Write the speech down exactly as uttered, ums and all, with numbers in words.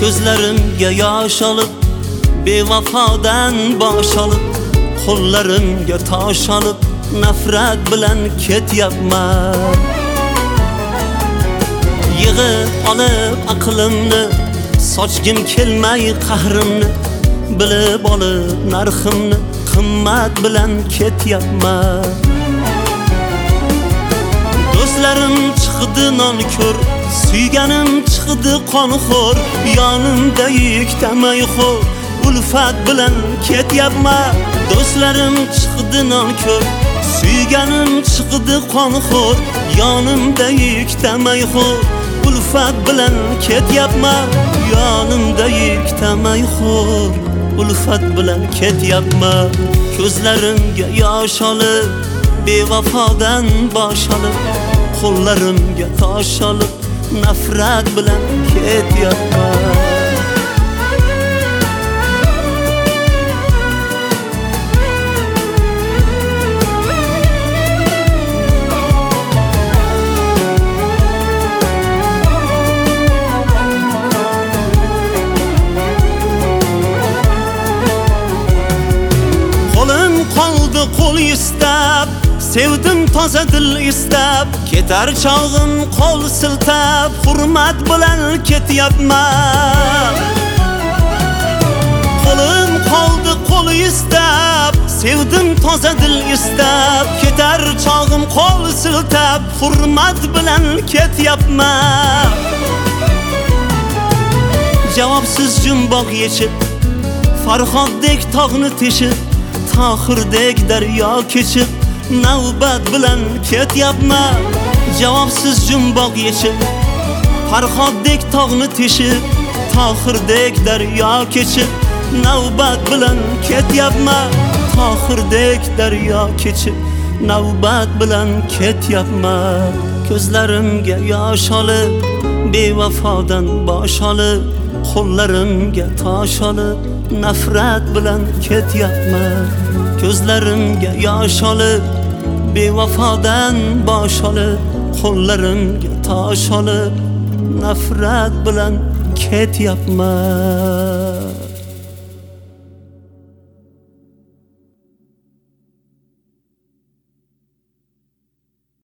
Gözlerimge yosh olib, bevafodan bosh olib, qo'llarimga tosh olib, nafrat bilan ketyapman. Yig'ib olib aqlimni, sochgim kelmay qahrimni, bilib olib narximni, qimmat bilan ketyapman. Do'stlarim chiqdi nonko'r, suyganim chiqdi qonxo'r, yonimda yuktamay xo'r, ulfat bilan ketyapman. Do'stlarim chiqdi nonko'r, suyganim chiqdi qonxo'r, yonimda yuktamay xo'r, ulfat bilan ketyapman. Yonimda yuktamay xo'r, ulfat bilan ketyapman. Ko'zlarimga yosh olib, bevafodan bosh olib, qo'llarimga tosh olib, nafrat bilan ketyapman. Qo'lim qoldi qo'l istab, sevdim toza dil istab, ketar chog'im qo'l siltab, hurmat bilan ketyapman. Qo'lim qoldi qo'l istab, sevdim toza dil istab, ketar chog'im qo'l siltab, hurmat bilan ketyapman. Javobsiz jumboq yechib, Farhoddek tog'ni teshib, Tohirdek daryo kechib, navbat bilan ketyapman. Javobsiz jumboq yechib, Farhoddek tog'ni teshib, Tohirdek daryo kechib, navbat bilan ketyapman. Tohirdek daryo kechib, navbat bilan ketyapman. Ko'zlarimga yosh olib, bevafodan bosh olib, qo'llarimga tosh olib, nafrat bilan ketyapman. Ko'zlarimga yosh olib, bevafodan bosh olib, qo'llarimga tosh olib, nafrat bilan ketyapman.